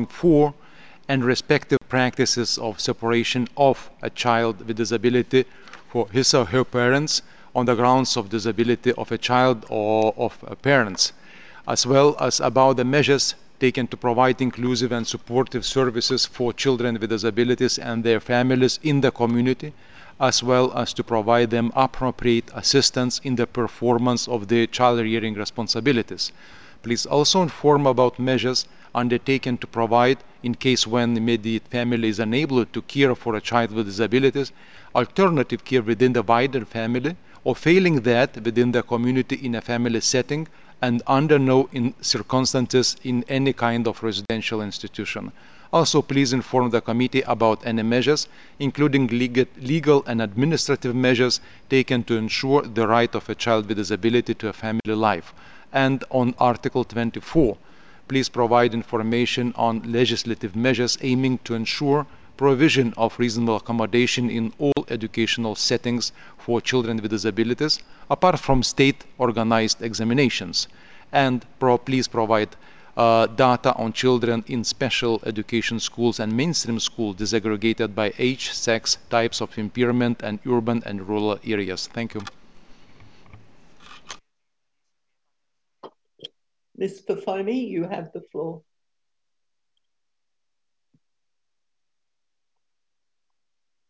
accounting for and respective practices of separation of a child with disability for his or her parents on the grounds of disability of a child or of parents, as well as about the measures taken to provide inclusive and supportive services for children with disabilities and their families in the community, as well as to provide them appropriate assistance in the performance of their child rearing responsibilities. Please also inform about measures undertaken to provide, in case when the immediate family is unable to care for a child with disabilities, alternative care within the wider family, or failing that within the community in a family setting, and under no circumstances in any kind of residential institution. Also, please inform the committee about any measures, including legal and administrative measures taken to ensure the right of a child with disability to a family life. And on Article 24, please provide information on legislative measures aiming to ensure provision of reasonable accommodation in all educational settings for children with disabilities, apart from state-organized examinations. And please provide data on children in special education schools and mainstream schools disaggregated by age, sex, types of impairment, and urban and rural areas. Thank you. Ms. Fafoni, you have the floor.